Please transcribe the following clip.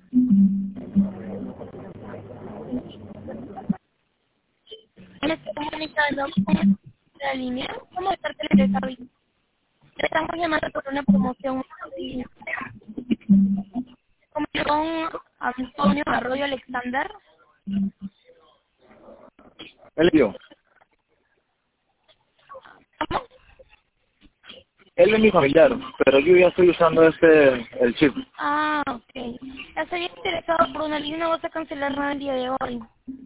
Me estoy comunicando con la línea. ¿Cómo estar interesado hoy? Le estamos llamando por una promoción con Antonio Arroyo Alexander. Él vio. ¿Cómo? Él es mi familiar, pero yo ya estoy usando el chip. Ah, ok. Estoy interesado por una línea, no vas a cancelar nada el día de hoy.